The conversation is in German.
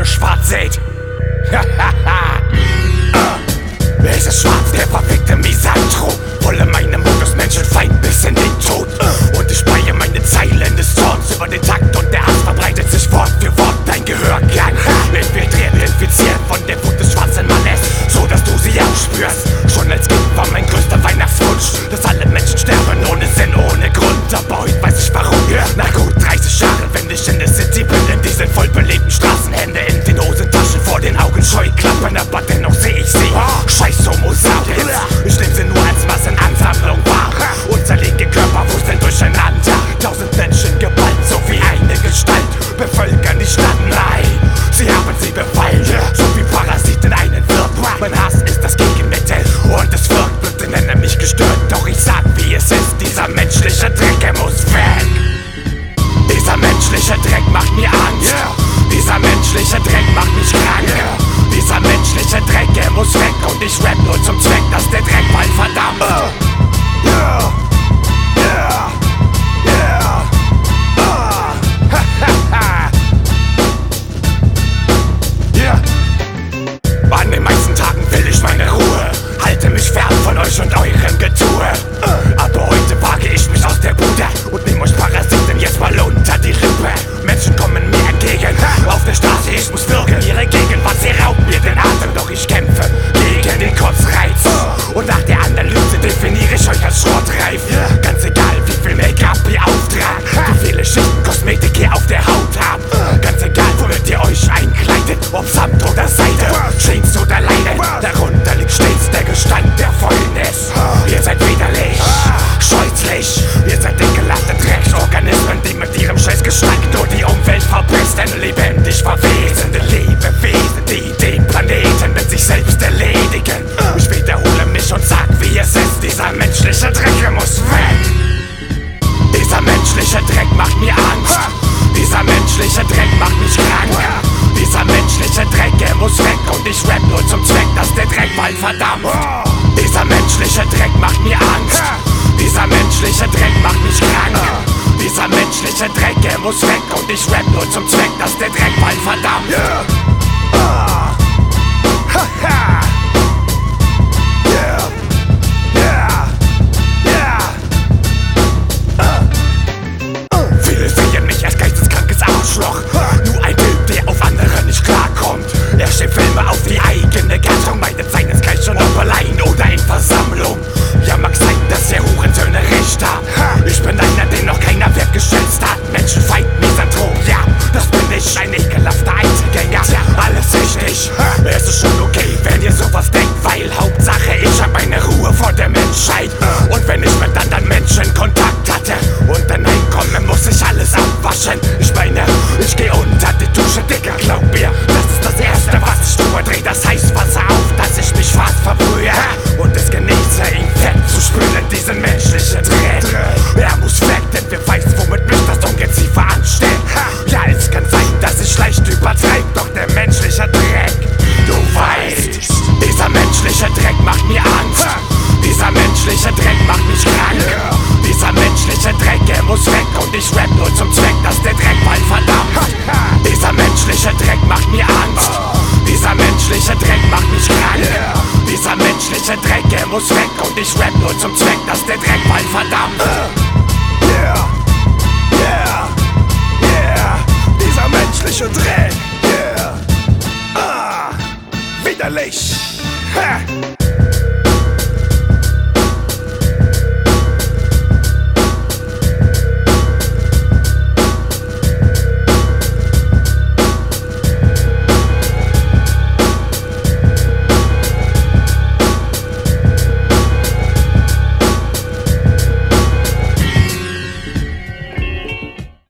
nur schwarz seht. Es ist schwarz, der verfickte Misanthrop. Wolle meinem Modus Menschenfeind bis in den Tod. Und ich speie meine Zeilen des Zorns über den Takt und der Hass verbreitet sich Wort für Wort dein Gehörgang. Infiltriert, infiziert von der Wut des schwarzen Mannes, so dass du sie auch spürst. Schon als Kind war mein größter Weihnachtswunsch, dass alle Menschen sterben ohne Sinn, ohne Grund. Aber heute weiß ich warum. Nach gut 30 Jahren, wenn ich in der City bin, in diesen vollbelebten Straßen, Hände in den Hosentaschen, vor den Augen Scheuklappen, aber dennoch seh ich sie. Scheiß Homo sapiens, ich nehm sie nur als Massenansammlung wahr und zerlege Körper, wuseln durcheinander. 1000 Menschen geballt, so wie eine Gestalt, bevölkern die Stadt, nein, sie haben sie befallen, so wie Parasiten einen Wirt. Mein Hass ist das Gegenmittel und es wirkt, bitte nenne mich gestört, doch ich sag wie es ist, dieser menschliche Dreck, er muss weg. Dieser menschliche Dreck macht mir Angst, dieser menschliche Dreck macht mich krank. Dieser menschliche Dreck, er muss weg und ich rap nur zum Zweck, dass der Dreck bald verdammt. An den meisten Tagen will ich meine Ruhe, halte mich fern von euch und eurem Getue. Aber heute wage ich mich aus der Bude und nehm euch Parasiten jetzt mal unter die Lupe. Menschen kommen mir entgegen, auf der Straße, ich muss würgen. Ihre Gegenwart, sie raubt mir den Atem, doch ich kämpfe gegen den Kotzreiz. Und nach der Analyse definiere ich euch als schrottreif. Ganz egal, wie viel Make-up ihr auftragt, wie viele Schichten Kosmetik ihr auf der Haut habt. Ganz egal, womit ihr euch einkleidet, ob Samt oder Seide, Jeans oder Leinen. Darunter liegt stets der Gestank der Fäulnis. Ihr seid widerlich, scheußlich, ihr seid ekelhafte Drecksorganismen, die mit ihrem Scheißgestank nur die Umwelt verpesten. Lebendig verwesende Lebewesen, die den Planeten mit sich selbst erledigen. Ich wiederhole mich und sag, wie es ist, dieser menschliche Dreck muss weg. Dieser menschliche Dreck macht mir Angst, dieser menschliche Dreck macht mich krank. Dieser menschliche Dreck, er muss weg und ich rap nur zum Zweck, dass der Dreck bald verdampft. Dieser menschliche Dreck macht mir Angst, dieser menschliche Dreck macht mich krank. Dieser menschliche Dreck, er muss weg und ich rap nur zum Zweck, dass der Dreck bald verdampft. Viele sehen mich als geisteskrankes Arschloch, nur ein Typ, der auf andere nicht klarkommt. Er schiebt Filme auf die eigene Gattung, meidet seinesgleichen ob allein oder in Versammlung. Ja, mag sein, dass ihr Hurensöhne recht habt. Ich bin einer, den noch keiner wertgeschätzt hat. Menschenfeind, Misanthrop, ja, das bin ich, ein ekelhafter Einzelgänger. Alles richtig, es ist schon okay, wenn ihr sowas denkt, weil Hauptsache ich hab meine Ruhe vor der Menschheit. Und wenn ich mit anderen Menschen Kontakt hatte und dann heimkomme, muss ich alles abwaschen. Ich meine, ich geh unter die Dusche, Digga, glaub mir, das ist das Erste, was ich tue. Dreh das Heißwasser auf, dass ich mich fast verbrühe und es genieße, ihn fett zu spülen, diesen menschlichen Dreck. Er muss weg, denn wer weiß, womit mich das Ungeziefer anstellt. Ja, es kann sein, dass ich leicht übertreib, doch der menschliche Dreck, du weißt, dieser menschliche Dreck macht mir Angst. Dieser menschliche Dreck macht mich krank. Dieser menschliche Dreck, er muss weg und ich rap nur zum Zweck, dass der Dreck bald verdampft. Dieser menschliche Dreck macht mir Angst. Dieser menschliche Dreck macht mich krank. Dieser menschliche Dreck, er muss weg und ich rap nur zum Zweck, dass der Dreck bald verdampft.